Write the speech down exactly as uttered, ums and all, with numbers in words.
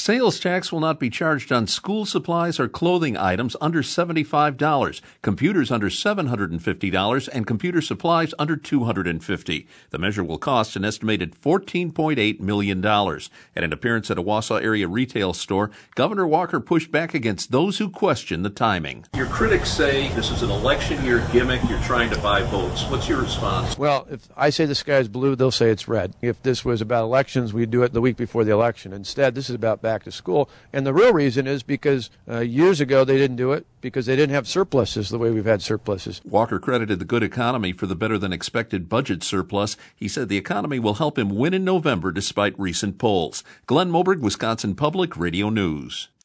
Sales tax will not be charged on school supplies or clothing items under seventy-five dollars, computers under seven hundred fifty dollars, and computer supplies under two hundred fifty dollars. The measure will cost an estimated fourteen point eight million dollars. At an appearance at a Wausau area retail store, Governor Walker pushed back against those who question the timing. Your critics say this is an election year gimmick. You're trying to buy votes. What's your response? Well, if I say the sky is blue, they'll say it's red. If this was about elections, we'd do it the week before the election. Instead, this is about back to school. And the real reason is because uh, years ago they didn't do it because they didn't have surpluses the way we've had surpluses. Walker credited the good economy for the better-than-expected budget surplus. He said the economy will help him win in November despite recent polls. Glenn Moberg, Wisconsin Public Radio News.